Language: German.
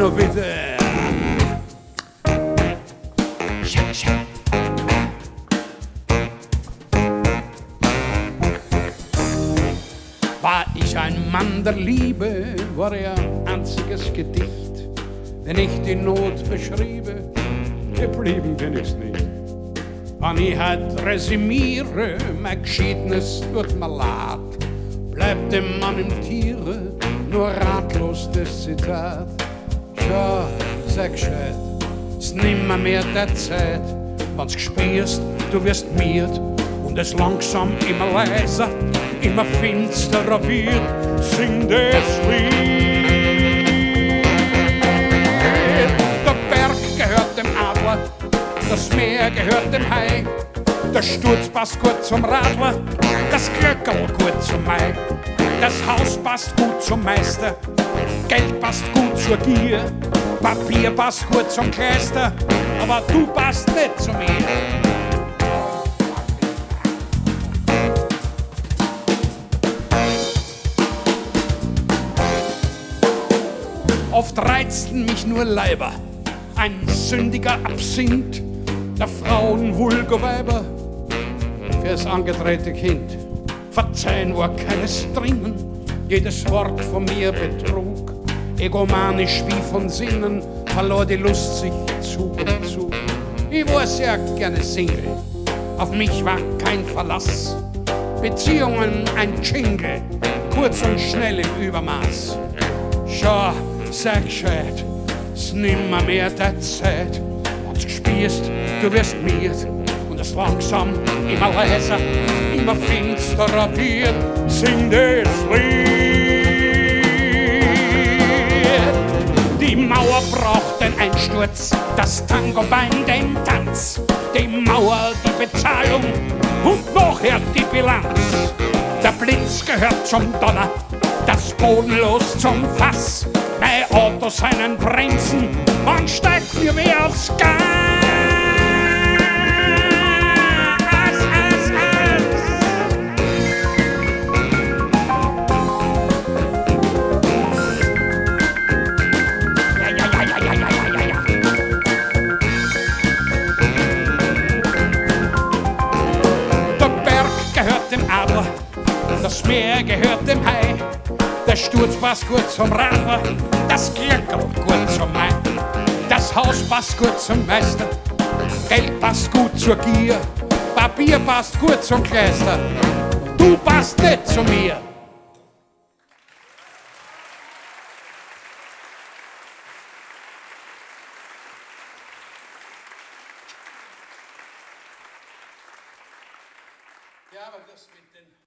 noch bitte. War ich ein Mann der Liebe, war er einziges Gedicht. Wenn ich die Not beschriebe, geblieben bin ich's nicht. Wenn ich halt resümiere, mein Geschiedenes tut mir leid, bleibt dem Mann im Tiere nur ratlos das Zitat. Schau, sag gescheit, es nimmer mehr der Zeit, wenn's gespürst, du wirst miert und es langsam immer leiser, immer finsterer wird, sing das Lied. Der Berg gehört dem Adler, das Meer gehört dem Hai, der Sturz passt gut zum Radler, das Glöckerl gut zum Mai, das Haus passt gut zum Meister, Geld passt gut zur Gier, Papier passt gut zum Kleister, aber du passt nicht zu mir. Oft reizten mich nur Leiber, ein sündiger Absinth, der Frauen Vulgoweiber fürs angedrehte Kind. Verzeihen war keines drinnen, jedes Wort von mir betrug. Egomanisch wie von Sinnen verlor die Lust sich Zug um Zug. Ich war sehr gerne Single, auf mich war kein Verlass. Beziehungen ein Jingle, kurz und schnell im Übermaß. Schau, sag gescheit, es nimmer mehr der Zeit. Wenn's gespürst, du wirst miert und es langsam immer leiser, immer finsterer wird, sing das Lied. Die Mauer braucht den Einsturz, das Tangobein den Tanz, die Mauer die Bezahlung und nachher die Bilanz. Der Blitz gehört zum Donner, das Bodenlos zum Fass. Mein Auto seinen Bremsen, man steigt mir wie aufs Gas. Der Berg gehört dem Adler, das Meer gehört dem Hai, der Sturz passt gut zum Radler, das Glöckerl gut zum Mai, das Haus passt gut zum Meister, Geld passt gut zur Gier, Papier passt gut zum Kleister, du passt nicht zu mir. Ja, aber das mit den